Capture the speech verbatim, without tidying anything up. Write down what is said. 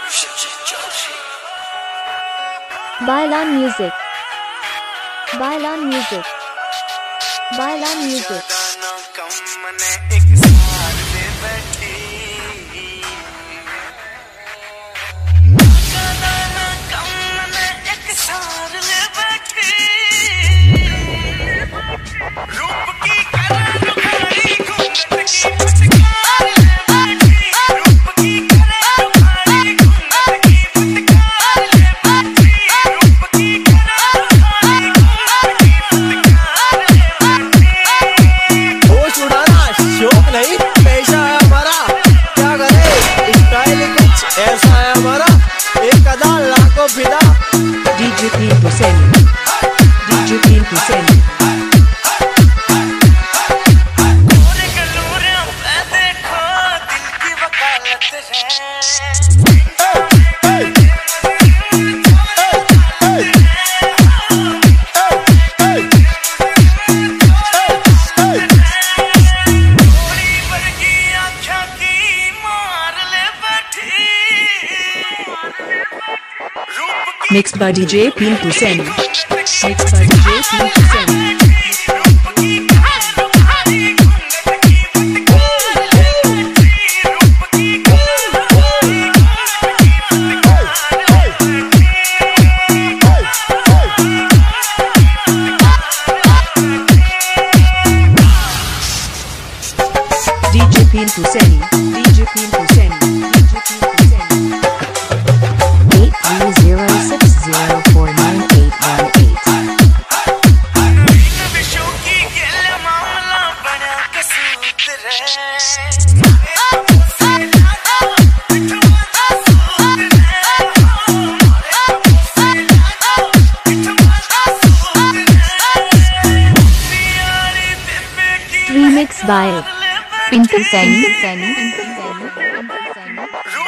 Bailan music. Bailan music. Bailan music. ऐसा है हमारा एक अदा लाखों फिदा। डीजे पीन हुसैन, डीजे पीन Hussain. Mixed by D J Peen Hussain. Mixed by D J Peen Hussain. D J Peen Hussain. D J Peen Hussain. D J Peen Hussain. eight three zero six zero four nine eight one eight. Remix by Peen Hussain.